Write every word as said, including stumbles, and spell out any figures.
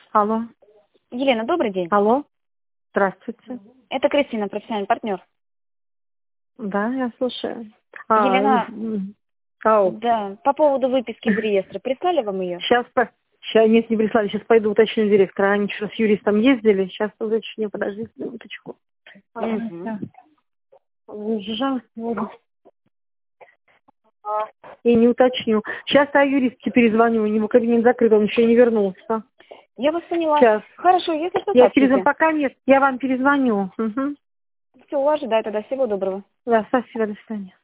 Алло. Елена, добрый день. Алло. Здравствуйте. Это Кристина, профессиональный партнер. Да, я слушаю. А, Елена, м, ау. да, по поводу выписки из реестра. Прислали вам ее? Сейчас, по... сейчас, нет, не прислали, сейчас пойду уточню директора. Они что, с юристом ездили? Сейчас уточню, подождите минуточку. Угу. И не уточню. Сейчас я юристке перезвоню, у него кабинет закрыт, он еще не вернулся. Я вас поняла. Сейчас. Хорошо, если что, Я перезвоню, сообщите. пока нет, я вам перезвоню. Угу. Все, ожидаю тогда. Всего доброго. Да, спасибо, до свидания.